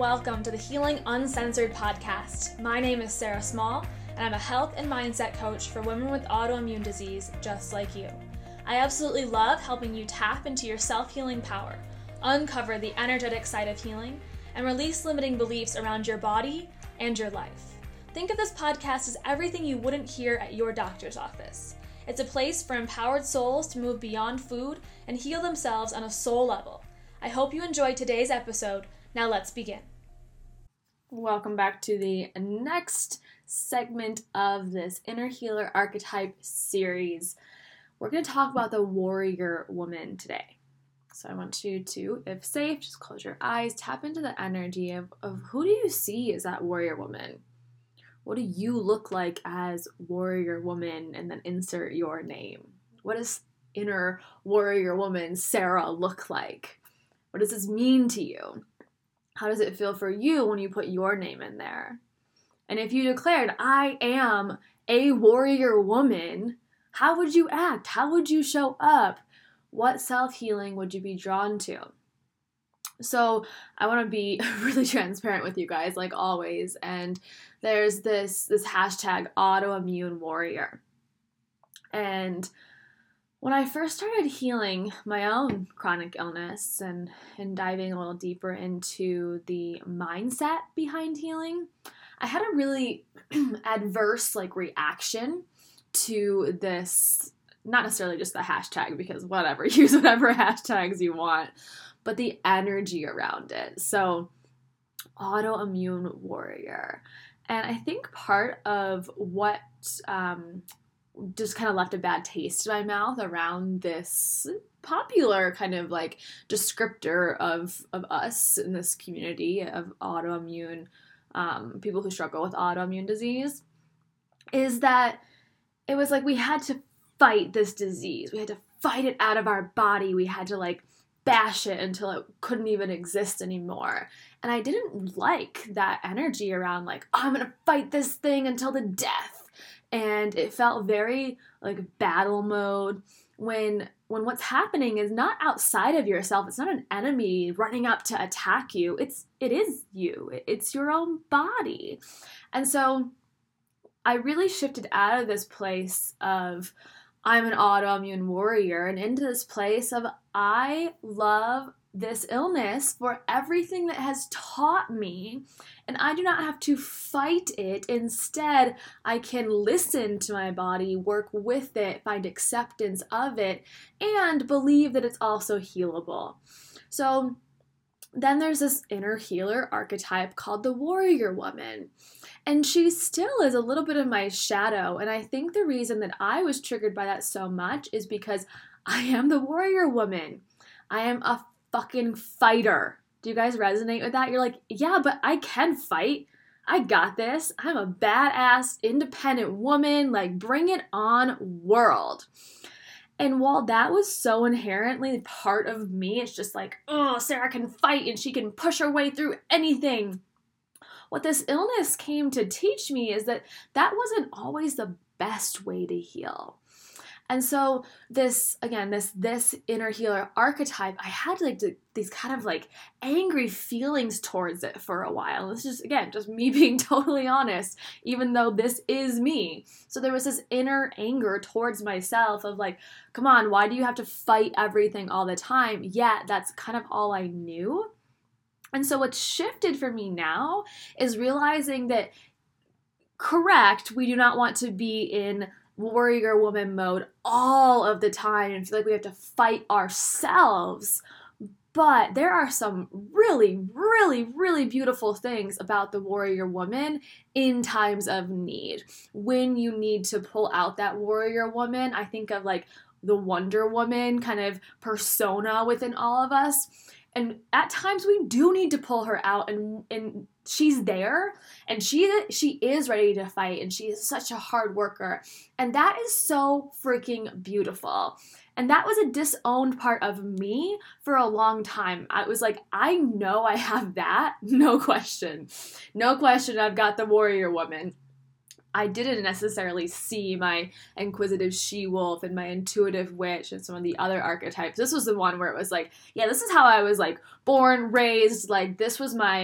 welcome to the Healing Uncensored podcast. My name is Sarah Small, and I'm a health and mindset coach for women with autoimmune disease just like you. I absolutely love helping you tap into your self-healing power, uncover the energetic side of healing, and release limiting beliefs around your body and your life. Think of this podcast as everything you wouldn't hear at your doctor's office. It's a place for empowered souls to move beyond food and heal themselves on a soul level. I hope you enjoyed today's episode. Now let's begin. Welcome back to the next segment of this Inner Healer Archetype series. We're going to talk about the warrior woman today. So I want you to, if safe, just close your eyes, tap into the energy of who do you see as that warrior woman? What do you look like as warrior woman? And then insert your name. What does inner warrior woman Sarah look like? What does this mean to you? How does it feel for you when you put your name in there? And if you declared, I am a warrior woman, how would you act? How would you show up? What self-healing would you be drawn to? So I want to be really transparent with you guys, like always. And there's this hashtag autoimmune warrior. And when I first started healing my own chronic illness and diving a little deeper into the mindset behind healing, I had a really adverse reaction to this, not necessarily just the hashtag, because whatever, use whatever hashtags you want, but the energy around it. So autoimmune warrior. And I think part of what just kind of left a bad taste in my mouth around this popular kind of descriptor of us in this community of autoimmune, people who struggle with autoimmune disease, is that it was like we had to fight this disease. We had to fight it out of our body. We had to bash it until it couldn't even exist anymore. And I didn't like that energy around I'm going to fight this thing until the death. And it felt very battle mode when what's happening is not outside of yourself. It's not an enemy running up to attack you. It is you. It's your own body. And so I really shifted out of this place of I'm an autoimmune warrior and into this place of I love this illness for everything that has taught me, and I do not have to fight it. Instead, I can listen to my body, work with it, find acceptance of it, and believe that it's also healable. So then there's this inner healer archetype called the warrior woman. And she still is a little bit of my shadow. And I think the reason that I was triggered by that so much is because I am the warrior woman. I am a fucking fighter. Do you guys resonate with that? You're like, yeah, but I can fight. I got this. I'm a badass, independent woman. Bring it on, world. And while that was so inherently part of me, it's just oh, Sarah can fight and she can push her way through anything. What this illness came to teach me is that wasn't always the best way to heal. And so this inner healer archetype, I had these kind of angry feelings towards it for a while. This is, again, just me being totally honest, even though this is me. So there was this inner anger towards myself of come on, why do you have to fight everything all the time? Yeah, that's kind of all I knew. And so what's shifted for me now is realizing that, correct, we do not want to be in warrior woman mode all of the time and feel like we have to fight ourselves. But there are some really, really, really beautiful things about the warrior woman in times of need. When you need to pull out that warrior woman, I think of the Wonder Woman kind of persona within all of us. And at times we do need to pull her out, and she's there, and she is ready to fight, and she is such a hard worker. And that is so freaking beautiful. And that was a disowned part of me for a long time. I was I know I have that. No question. No question I've got the warrior woman. I didn't necessarily see my inquisitive she-wolf and my intuitive witch and some of the other archetypes. This was the one where it was yeah, this is how I was born, raised, this was my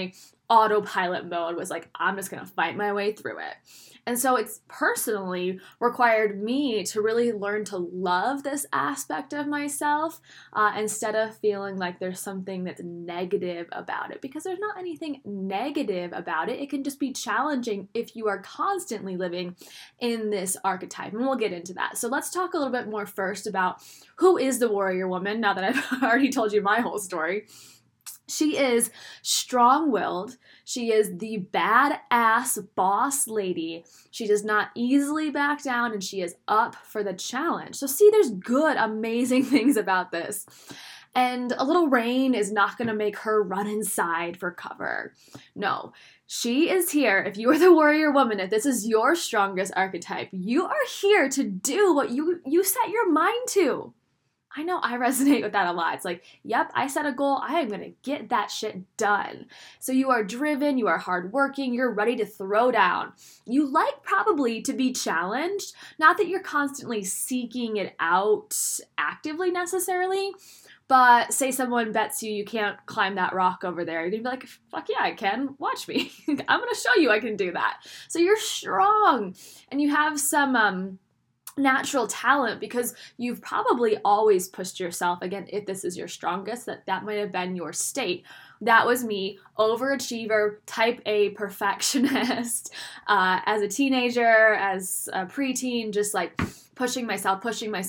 autopilot mode, was like, I'm just going to fight my way through it. And so it's personally required me to really learn to love this aspect of myself instead of feeling like there's something that's negative about it, because there's not anything negative about it. It can just be challenging if you are constantly living in this archetype, and we'll get into that. So let's talk a little bit more first about who is the warrior woman, now that I've already told you my whole story. She is strong-willed. She is the badass boss lady. She does not easily back down, and she is up for the challenge. So see, there's good, amazing things about this. And a little rain is not going to make her run inside for cover. No, she is here. If you are the warrior woman, if this is your strongest archetype, you are here to do what you set your mind to. I know I resonate with that a lot. It's like, yep, I set a goal. I am going to get that shit done. So you are driven, you are hardworking, you're ready to throw down. You like probably to be challenged. Not that you're constantly seeking it out actively necessarily, but say someone bets you can't climb that rock over there. You're going to be like, fuck yeah, I can. Watch me. I'm going to show you I can do that. So you're strong and you have some natural talent because you've probably always pushed yourself. Again, if this is your strongest, that might have been your state. That was me, overachiever, type A perfectionist, as a teenager, as a preteen, just like pushing myself,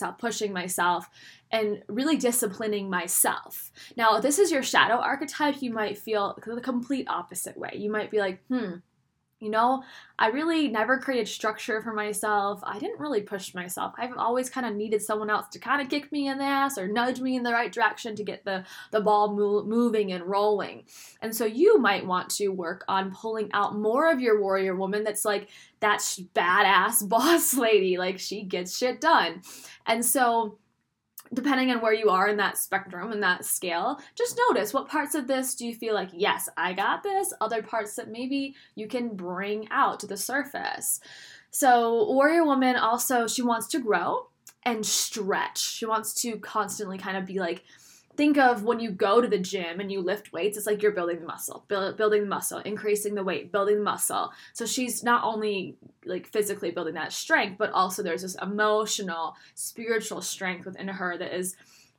and really disciplining myself. Now, if this is your shadow archetype, you might feel the complete opposite way. You might be like, you know, I really never created structure for myself. I didn't really push myself. I've always kind of needed someone else to kind of kick me in the ass or nudge me in the right direction to get the ball moving and rolling. And so you might want to work on pulling out more of your warrior woman that's like that badass boss lady. Like, she gets shit done. And so depending on where you are in that spectrum and that scale, just notice what parts of this do you feel like, yes, I got this, other parts that maybe you can bring out to the surface. So warrior woman also, she wants to grow and stretch. She wants to constantly kind of be like, think of when you go to the gym and you lift weights, it's like you're building the muscle, increasing the weight, building the muscle. So she's not only like physically building that strength, but also there's this emotional, spiritual strength within her that is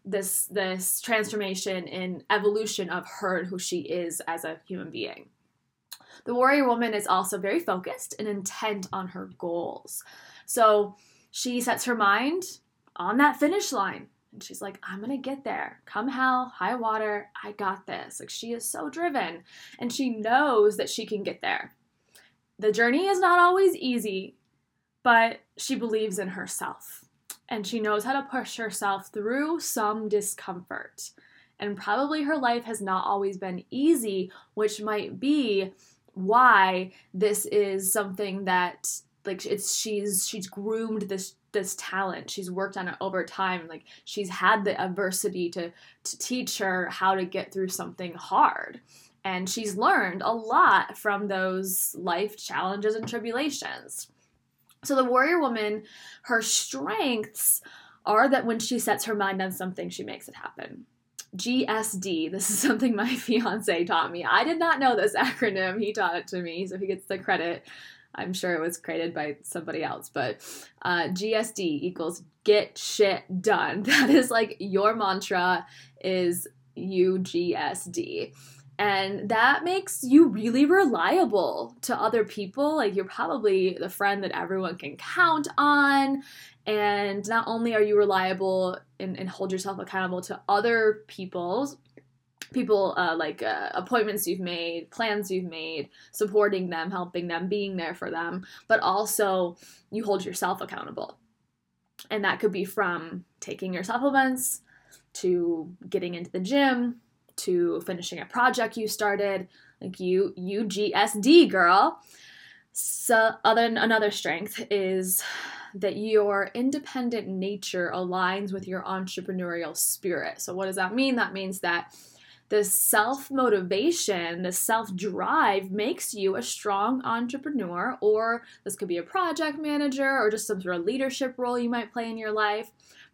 this transformation and evolution of her and who she is as a human being. The warrior woman is also very focused and intent on her goals. So she sets her mind on that finish line. And she's like, I'm going to get there. Come hell, high water, I got this. Like, she is so driven. And she knows that she can get there. The journey is not always easy, but she believes in herself. And she knows how to push herself through some discomfort. And probably her life has not always been easy, which might be why this is something that, like, she's groomed this talent. She's worked on it over time. Like, she's had the adversity to teach her how to get through something hard. And she's learned a lot from those life challenges and tribulations. So the warrior woman, her strengths are that when she sets her mind on something, she makes it happen. GSD. This is something my fiance taught me. I did not know this acronym. He taught it to me, so he gets the credit. I'm sure it was created by somebody else, but GSD equals get shit done. That is like your mantra is UGSD. And that makes you really reliable to other people. Like, you're probably the friend that everyone can count on. And not only are you reliable and hold yourself accountable to other people, appointments you've made, plans you've made, supporting them, helping them, being there for them, but also you hold yourself accountable. And that could be from taking your supplements, to getting into the gym, to finishing a project you started. Like, UGSD, girl. So another strength is that your independent nature aligns with your entrepreneurial spirit. So what does that mean? That means that the self-motivation, the self-drive makes you a strong entrepreneur, or this could be a project manager or just some sort of leadership role you might play in your life,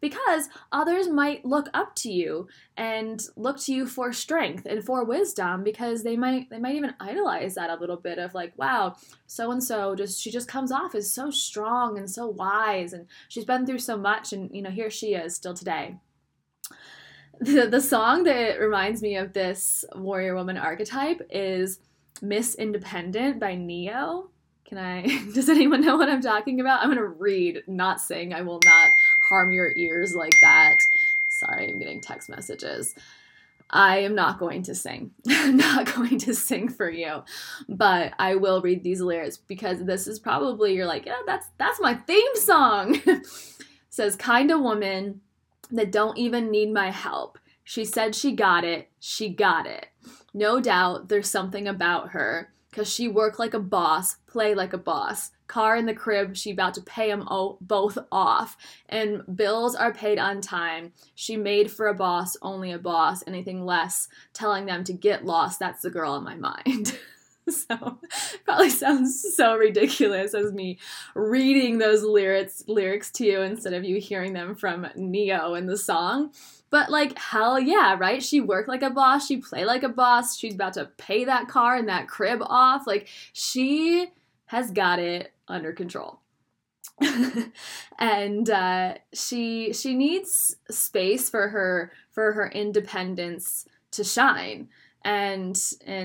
because others might look up to you and look to you for strength and for wisdom, because they might even idolize that a little bit of like, wow, so and so she just comes off as so strong and so wise, and she's been through so much, and here she is still today. The song that reminds me of this warrior woman archetype is Miss Independent by Ne-Yo. Does anyone know what I'm talking about? I'm going to read, not sing. I will not harm your ears like that. Sorry, I'm getting text messages. I am not going to sing. I'm not going to sing for you, but I will read these lyrics because this is probably, you're like, yeah, that's my theme song. It says, kind of woman that don't even need my help. She said she got it. She got it. No doubt there's something about her, 'cause she work like a boss, play like a boss. Car in the crib, she about to pay them both off. And bills are paid on time. She made for a boss, only a boss. Anything less, telling them to get lost. That's the girl in my mind. So, probably sounds so ridiculous as me reading those lyrics to you instead of you hearing them from Ne-Yo in the song. But like, hell yeah, right? She worked like a boss. She played like a boss. She's about to pay that car and that crib off. Like, she has got it under control. And she needs space for her independence to shine. And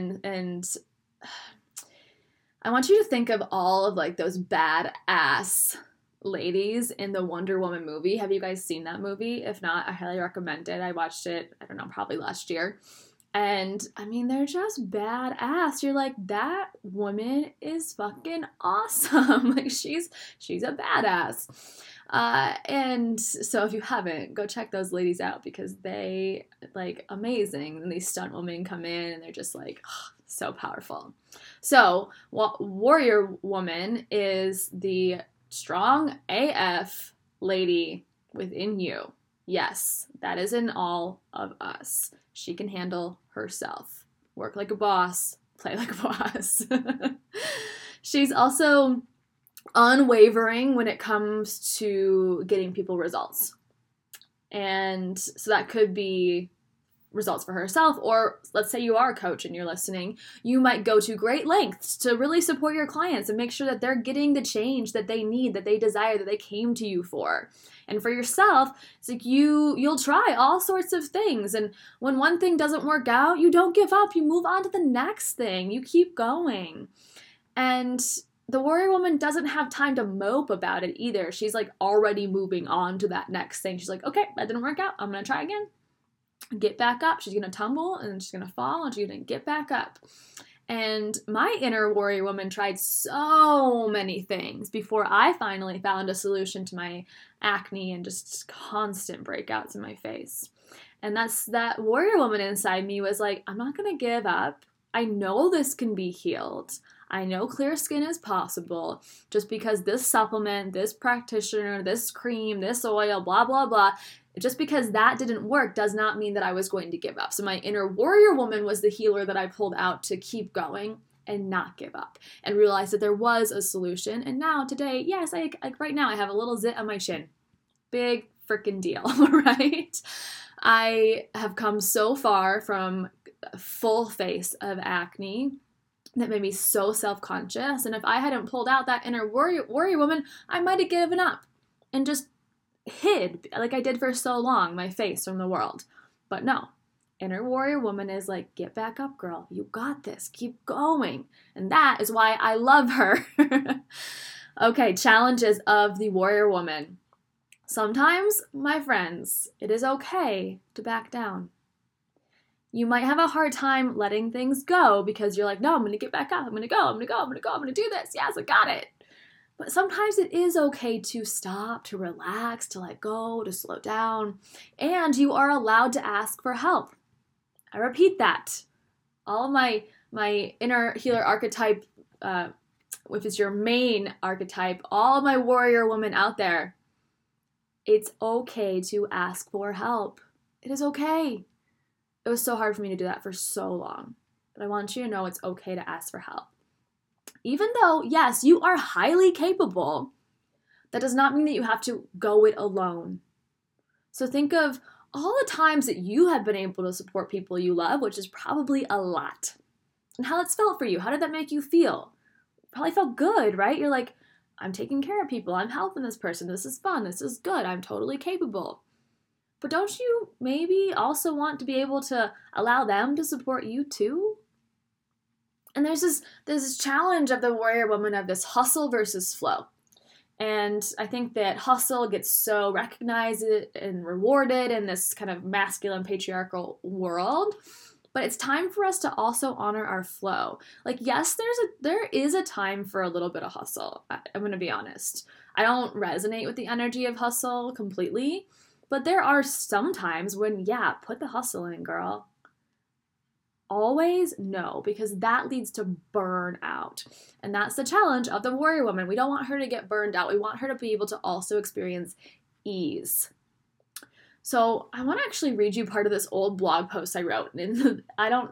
I want you to think of all of like those badass ladies in the Wonder Woman movie. Have you guys seen that movie? If not, I highly recommend it. I watched it, I don't know, probably last year. And I mean, they're just badass. You're like, that woman is fucking awesome. Like, she's a badass. And so if you haven't, go check those ladies out because they like amazing. And these stunt women come in and they're just like, so powerful. So warrior woman is the strong AF lady within you. Yes, that is in all of us. She can handle herself. Work like a boss, play like a boss. She's also unwavering when it comes to getting people results. And so that could be results for herself, or let's say you are a coach and you're listening, you might go to great lengths to really support your clients and make sure that they're getting the change that they need, that they desire, that they came to you for. And for yourself, it's like you'll try all sorts of things, and when one thing doesn't work out, you don't give up, you move on to the next thing, you keep going. And the warrior woman doesn't have time to mope about it either. She's like already moving on to that next thing. She's like, okay, that didn't work out, I'm gonna try again. Get back up. She's going to tumble and she's going to fall and she's going to get back up. And my inner warrior woman tried so many things before I finally found a solution to my acne and just constant breakouts in my face. And that warrior woman inside me was like, I'm not going to give up. I know this can be healed. I know clear skin is possible. Just because this supplement, this practitioner, this cream, this oil, blah, blah, blah, just because that didn't work does not mean that I was going to give up. So my inner warrior woman was the healer that I pulled out to keep going and not give up and realize that there was a solution. And now today, yes, right now I have a little zit on my chin. Big freaking deal, right? I have come so far from a full face of acne that made me so self-conscious. And if I hadn't pulled out that inner warrior woman, I might have given up and just hid, like I did for so long, my face from the world. But no, inner warrior woman is like, get back up, girl. You got this. Keep going. And that is why I love her. Okay, challenges of the warrior woman. Sometimes, my friends, it is okay to back down. You might have a hard time letting things go because you're like, no, I'm going to get back up. I'm going to go. I'm going to go. I'm going to go. I'm going to do this. Yes, I got it. But sometimes it is okay to stop, to relax, to let go, to slow down. And you are allowed to ask for help. I repeat that. All of my inner healer archetype, which is your main archetype, all of my warrior women out there, it's okay to ask for help. It is okay. It was so hard for me to do that for so long. But I want you to know it's okay to ask for help. Even though, yes, you are highly capable, that does not mean that you have to go it alone. So think of all the times that you have been able to support people you love, which is probably a lot, and how it's felt for you. How did that make you feel? Probably felt good, right? You're like, I'm taking care of people. I'm helping this person. This is fun. This is good. I'm totally capable. But don't you maybe also want to be able to allow them to support you too? And there's this challenge of the warrior woman of this hustle versus flow. And I think that hustle gets so recognized and rewarded in this kind of masculine patriarchal world. But it's time for us to also honor our flow. Like, yes, there is a time for a little bit of hustle. I'm going to be honest. I don't resonate with the energy of hustle completely. But there are some times when, yeah, put the hustle in, girl. Always no, because that leads to burnout. And that's the challenge of the warrior woman. We don't want her to get burned out. We want her to be able to also experience ease. So I want to actually read you part of this old blog post I wrote. And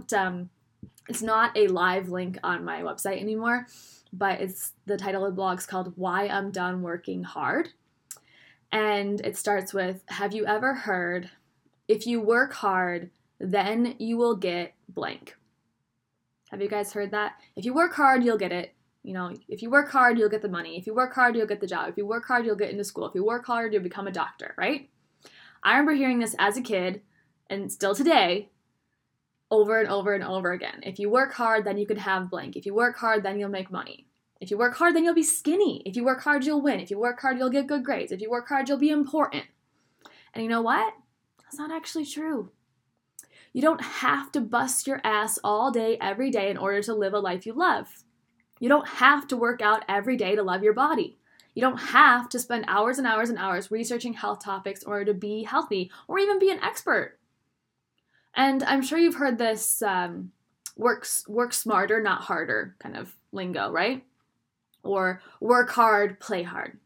it's not a live link on my website anymore, but the title of the blog is called Why I'm Done Working Hard. And it starts with, have you ever heard, if you work hard, then you will get blank? Have you guys heard that? If you work hard, you'll get it. If you work hard, you'll get the money. If you work hard, you'll get the job. If you work hard, you'll get into school. If you work hard, you'll become a doctor, right? I remember hearing this as a kid, and still today, over and over and over again. If you work hard, then you can have blank. If you work hard, then you'll make money. If you work hard, then you'll be skinny. If you work hard, you'll win. If you work hard, you'll get good grades. If you work hard, you'll be important. And you know what? That's not actually true. You don't have to bust your ass all day, every day in order to live a life you love. You don't have to work out every day to love your body. You don't have to spend hours and hours and hours researching health topics in order to be healthy or even be an expert. And I'm sure you've heard this work smarter, not harder kind of lingo, right? Or work hard, play hard.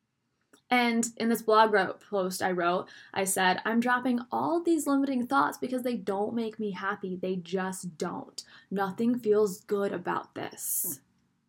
And in this blog post I said, I'm dropping all of these limiting thoughts because they don't make me happy. They just don't. Nothing feels good about this.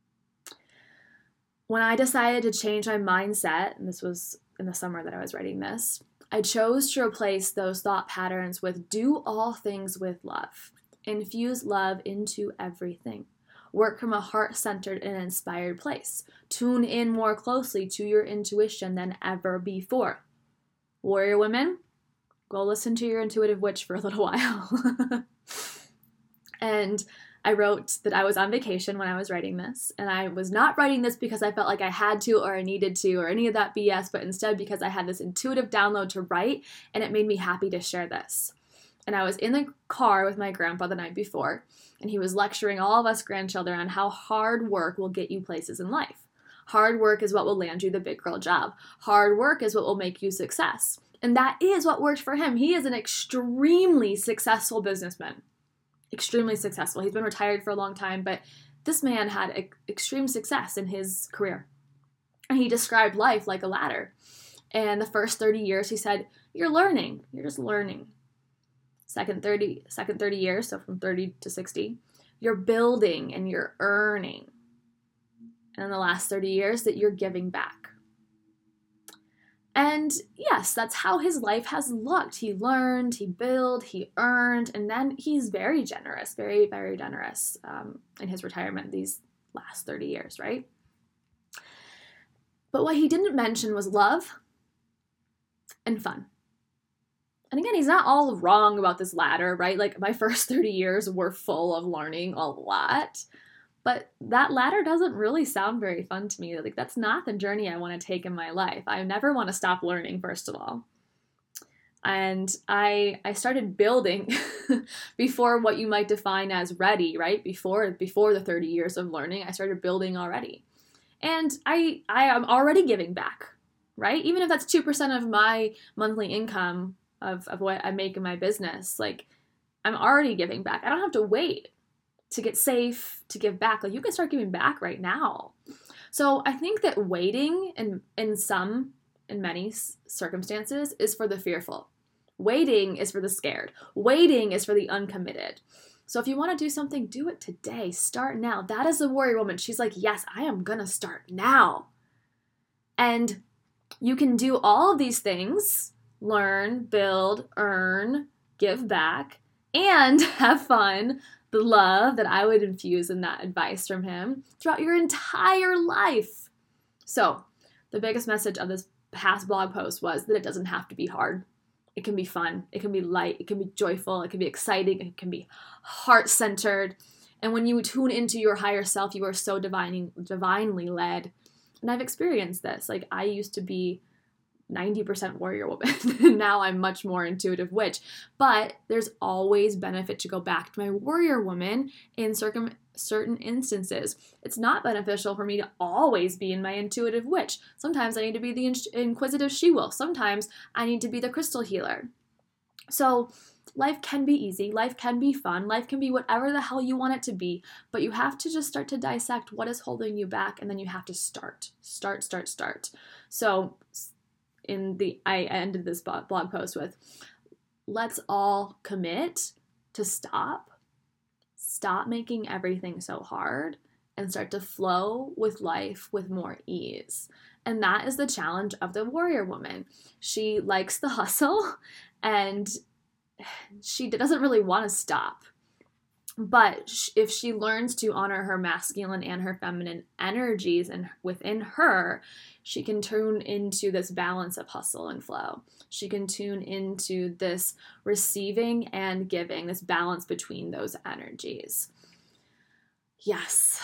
When I decided to change my mindset, and this was in the summer that I was writing this, I chose to replace those thought patterns with do all things with love. Infuse love into everything. Work from a heart-centered and inspired place. Tune in more closely to your intuition than ever before. Warrior women, go listen to your intuitive witch for a little while. And I wrote that I was on vacation when I was writing this, and I was not writing this because I felt like I had to or I needed to or any of that BS, but instead because I had this intuitive download to write, and it made me happy to share this. And I was in the car with my grandpa the night before, and he was lecturing all of us grandchildren on how hard work will get you places in life. Hard work is what will land you the big girl job. Hard work is what will make you success. And that is what worked for him. He is an extremely successful businessman. Extremely successful. He's been retired for a long time, but this man had extreme success in his career. And he described life like a ladder. And the first 30 years, he said, you're learning. You're just learning. Second 30 years, so from 30 to 60, you're building and you're earning. And in the last 30 years, that you're giving back. And yes, that's how his life has looked. He learned, he built, he earned, and then he's very generous, very, very generous in his retirement these last 30 years, right? But what he didn't mention was love and fun. And again, he's not all wrong about this ladder, right? Like my first 30 years were full of learning a lot. But that ladder doesn't really sound very fun to me. Like that's not the journey I want to take in my life. I never want to stop learning, first of all. And I started building before what you might define as ready, right? Before the 30 years of learning, I started building already. And I am already giving back, right? Even if that's 2% of my monthly income of what I make in my business, like I'm already giving back. I don't have to wait to get safe, to give back. Like you can start giving back right now. So I think that waiting in many circumstances is for the fearful. Waiting is for the scared. Waiting is for the uncommitted. So if you want to do something, do it today. Start now. That is the warrior woman. She's like, yes, I am going to start now. And you can do all of these things learn, build, earn, give back, and have fun, the love that I would infuse in that advice from him throughout your entire life. So, the biggest message of this past blog post was that it doesn't have to be hard. It can be fun, it can be light, it can be joyful, it can be exciting, it can be heart-centered. And when you tune into your higher self, you are so divinely led. And I've experienced this. Like, I used to be 90% warrior woman. Now I'm much more intuitive witch. But there's always benefit to go back to my warrior woman in certain instances. It's not beneficial for me to always be in my intuitive witch. Sometimes I need to be the inquisitive she-wolf. Sometimes I need to be the crystal healer. So life can be easy, life can be fun, life can be whatever the hell you want it to be, but you have to just start to dissect what is holding you back, and then you have to start. So I ended this blog post with, let's all commit to stop making everything so hard and start to flow with life with more ease. And that is the challenge of the warrior woman. She likes the hustle and she doesn't really want to stop. But if she learns to honor her masculine and her feminine energies and within her, she can tune into this balance of hustle and flow. She can tune into this receiving and giving, this balance between those energies. Yes.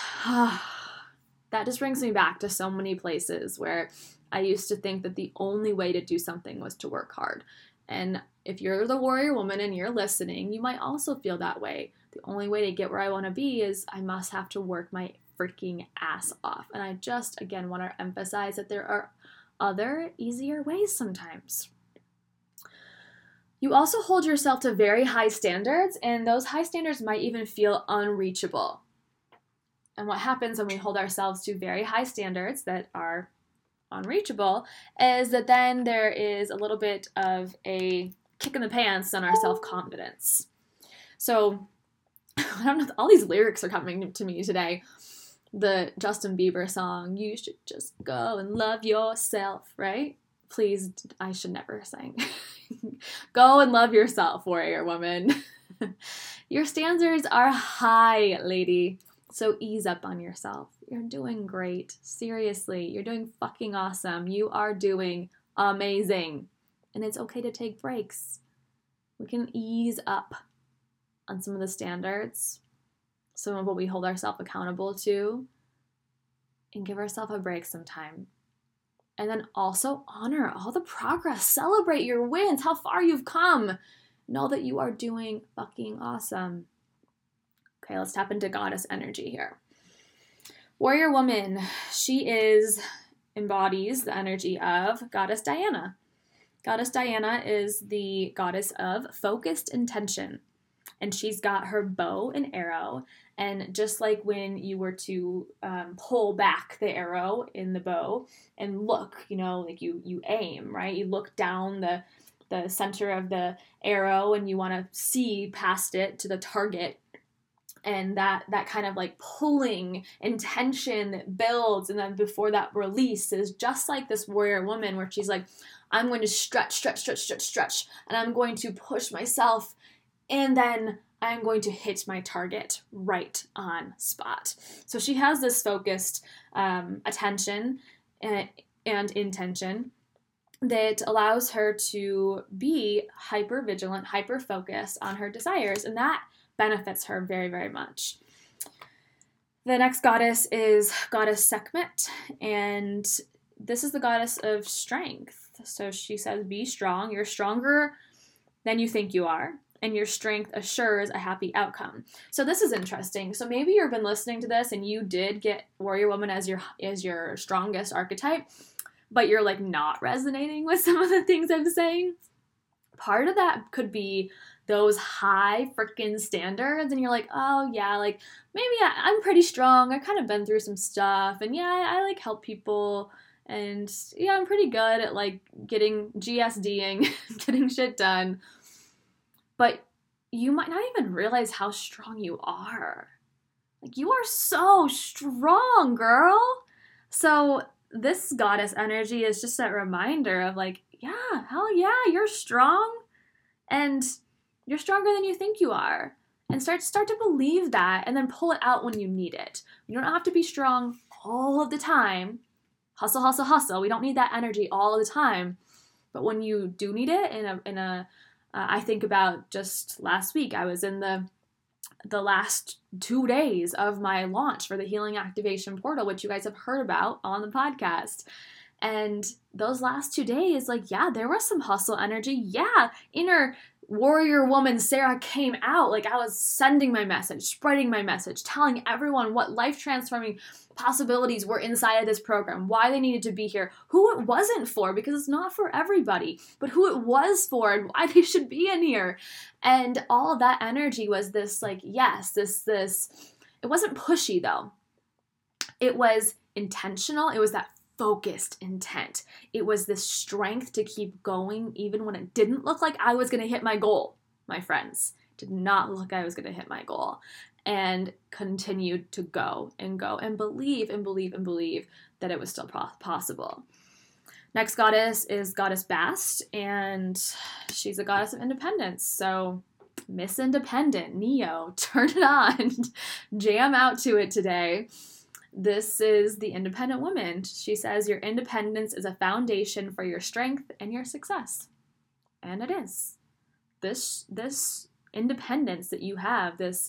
That just brings me back to so many places where I used to think that the only way to do something was to work hard. And if you're the warrior woman and you're listening, you might also feel that way. The only way to get where I want to be is I must have to work my freaking ass off. And I just, again, want to emphasize that there are other, easier ways sometimes. You also hold yourself to very high standards, and those high standards might even feel unreachable. And what happens when we hold ourselves to very high standards that are unreachable is that then there is a little bit of a kick in the pants on our self-confidence. So, I don't know, all these lyrics are coming to me today. The Justin Bieber song, you should just go and love yourself, right? Please, I should never sing. Go and love yourself, warrior woman. Your standards are high, lady. So ease up on yourself. You're doing great. Seriously, you're doing fucking awesome. You are doing amazing. And it's okay to take breaks. We can ease up on some of the standards, some of what we hold ourselves accountable to, and give ourselves a break sometime. And then also honor all the progress. Celebrate your wins, how far you've come. Know that you are doing fucking awesome. Okay, let's tap into goddess energy here. Warrior woman, she embodies the energy of goddess Diana. Goddess Diana is the goddess of focused intention. And she's got her bow and arrow. And just like when you were to pull back the arrow in the bow and look, like you aim, right? You look down the center of the arrow and you want to see past it to the target. And that kind of like pulling intention that builds, and then before that release is just like this warrior woman where she's like, I'm going to stretch, and I'm going to push myself, and then I'm going to hit my target right on spot. So she has this focused attention and intention that allows her to be hyper vigilant, hyper focused on her desires, and that benefits her very, very much. The next goddess is goddess Sekhmet, and this is the goddess of strength. So she says, be strong. You're stronger than you think you are, and your strength assures a happy outcome. So this is interesting. So maybe you've been listening to this and you did get warrior woman as your strongest archetype, but you're like not resonating with some of the things I'm saying. Part of that could be those high freaking standards, and you're like, oh yeah, like maybe I'm pretty strong. I've kind of been through some stuff, and yeah, I like help people, and yeah, I'm pretty good at like getting GSDing, getting shit done. But you might not even realize how strong you are. Like, you are so strong, girl. So this goddess energy is just that reminder of like, yeah, hell yeah, you're strong, and you're stronger than you think you are. And start to believe that, and then pull it out when you need it. You don't have to be strong all of the time. Hustle, hustle, hustle. We don't need that energy all the time. But when you do need it, I think about just last week, I was in the last 2 days of my launch for the Healing Activation Portal, which you guys have heard about on the podcast. And those last 2 days, like, yeah, there was some hustle energy. Yeah, inner warrior woman Sarah came out. Like, I was sending my message, spreading my message, telling everyone what life transforming possibilities were inside of this program, why they needed to be here, who it wasn't for, because it's not for everybody, but who it was for and why they should be in here. And all of that energy was this, like, yes, this, it wasn't pushy though. It was intentional. It was that focused intent. It was this strength to keep going even when it didn't look like I was going to hit my goal, my friends. It did not look like I was going to hit my goal. And continued to go and believe that it was still possible. Next goddess is Goddess Bast, and she's a goddess of independence. So Miss Independent, Neo, turn it on, jam out to it today. This is the independent woman. She says your independence is a foundation for your strength and your success. And it is. This independence that you have, this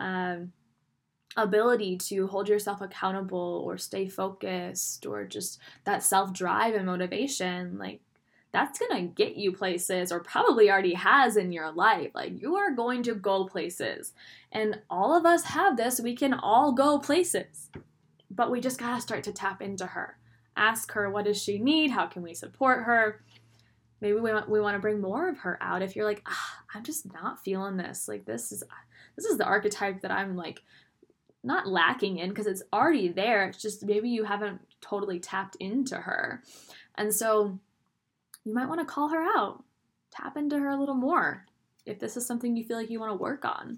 ability to hold yourself accountable or stay focused or just that self-drive and motivation, like, that's going to get you places, or probably already has in your life. Like, you are going to go places. And all of us have this. We can all go places. But we just got to start to tap into her. Ask her, what does she need? How can we support her? Maybe we want to bring more of her out. If you're like, I'm just not feeling this. Like, this is the archetype that I'm, like, not lacking in, because it's already there. It's just maybe you haven't totally tapped into her. And so you might want to call her out. Tap into her a little more if this is something you feel like you want to work on.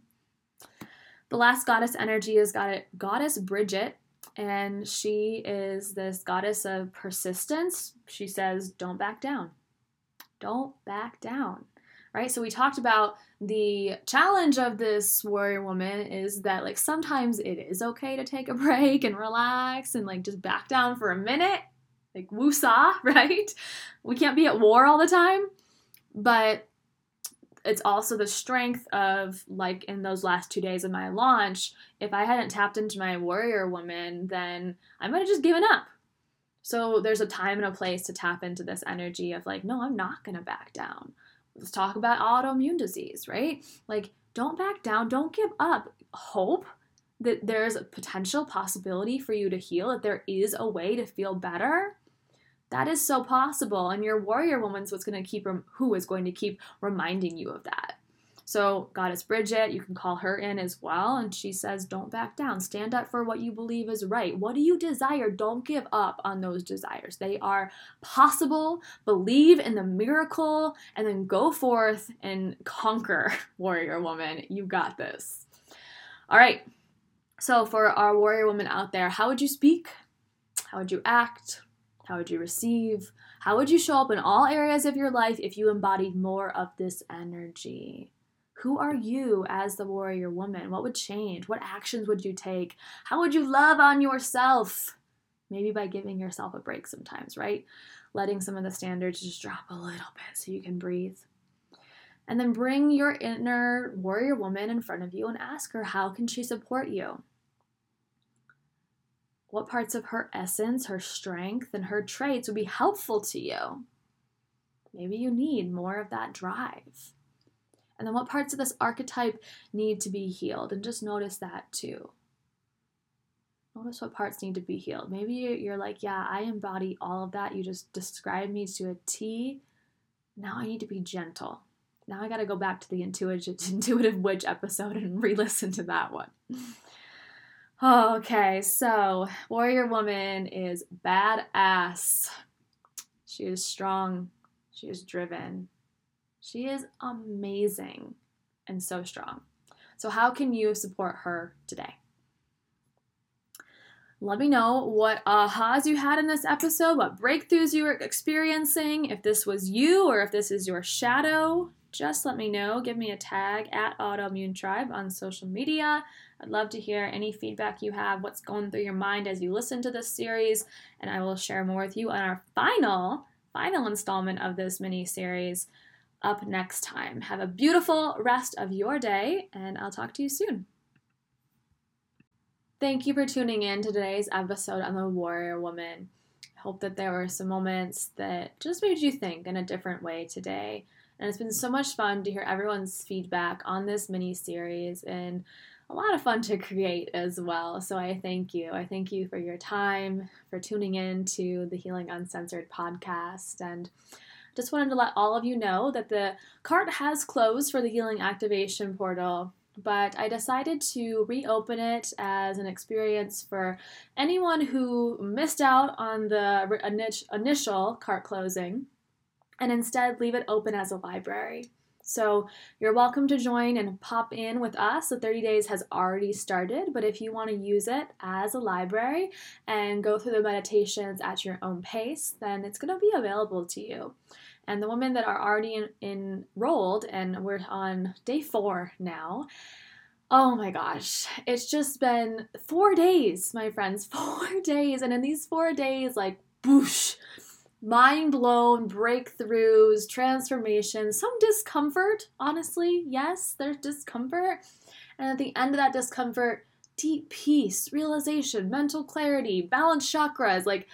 The last goddess energy is Goddess Bridget. And she is this goddess of persistence. She says, don't back down. Don't back down, right? So we talked about the challenge of this warrior woman is that, like, sometimes it is okay to take a break and relax and, like, just back down for a minute, like, woosah, right? We can't be at war all the time, but it's also the strength of, like, in those last 2 days of my launch, if I hadn't tapped into my warrior woman, then I might have just given up. So there's a time and a place to tap into this energy of, like, no, I'm not going to back down. Let's talk about autoimmune disease, right? Like, don't back down. Don't give up. Hope that there's a potential possibility for you to heal, that there is a way to feel better. That is so possible. And your warrior woman's who is going to keep reminding you of that. So Goddess Bridget, you can call her in as well. And she says, don't back down. Stand up for what you believe is right. What do you desire? Don't give up on those desires. They are possible. Believe in the miracle and then go forth and conquer, warrior woman. You got this. All right. So for our warrior woman out there, how would you speak? How would you act? How would you receive? How would you show up in all areas of your life if you embodied more of this energy? Who are you as the warrior woman? What would change? What actions would you take? How would you love on yourself? Maybe by giving yourself a break sometimes, right? Letting some of the standards just drop a little bit so you can breathe. And then bring your inner warrior woman in front of you and ask her, how can she support you? What parts of her essence, her strength, and her traits would be helpful to you? Maybe you need more of that drive. And then what parts of this archetype need to be healed? And just notice that too. Notice what parts need to be healed. Maybe you're like, yeah, I embody all of that. You just described me to a T. Now I need to be gentle. Now I got to go back to the intuitive witch episode and re-listen to that one. Okay, so warrior woman is badass. She is strong. She is driven. She is amazing and so strong. So how can you support her today? Let me know what ahas you had in this episode, what breakthroughs you were experiencing, if this was you or if this is your shadow. Just let me know. Give me a tag at Autoimmune Tribe on social media. I'd love to hear any feedback you have, what's going through your mind as you listen to this series, and I will share more with you on our final installment of this mini-series up next time. Have a beautiful rest of your day, and I'll talk to you soon. Thank you for tuning in to today's episode on the Warrior Woman. I hope that there were some moments that just made you think in a different way today. And it's been so much fun to hear everyone's feedback on this mini-series and a lot of fun to create as well. So I thank you. I thank you for your time, for tuning in to the Healing Uncensored podcast. And just wanted to let all of you know that the cart has closed for the Healing Activation Portal, but I decided to reopen it as an experience for anyone who missed out on the initial cart closing and instead leave it open as a library. So you're welcome to join and pop in with us. The 30 days has already started, but if you want to use it as a library and go through the meditations at your own pace, then it's going to be available to you. And the women that are already enrolled, and we're on day 4 now, oh my gosh, it's just been 4 days, my friends, 4 days. And in these 4 days, like, boosh, mind blown, breakthroughs, transformations, some discomfort, honestly. Yes, there's discomfort. And at the end of that discomfort, deep peace, realization, mental clarity, balanced chakras, like,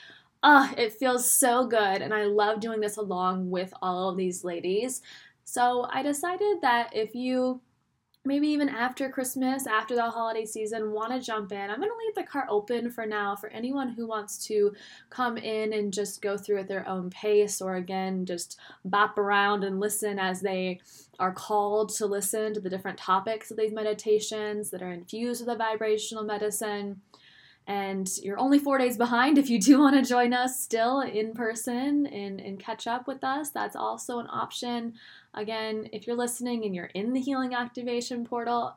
it feels so good, and I love doing this along with all of these ladies. So I decided that if you, maybe even after Christmas, after the holiday season, want to jump in, I'm going to leave the cart open for now for anyone who wants to come in and just go through at their own pace, or again, just bop around and listen as they are called to listen to the different topics of these meditations that are infused with the vibrational medicine. And you're only 4 days behind if you do want to join us still in person and catch up with us. That's also an option. Again, if you're listening and you're in the Healing Activation Portal,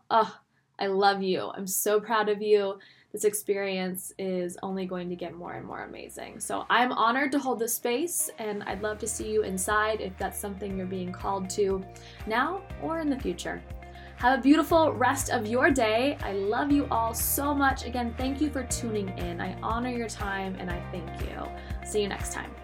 I love you. I'm so proud of you. This experience is only going to get more and more amazing. So I'm honored to hold this space, and I'd love to see you inside if that's something you're being called to now or in the future. Have a beautiful rest of your day. I love you all so much. Again, thank you for tuning in. I honor your time and I thank you. See you next time.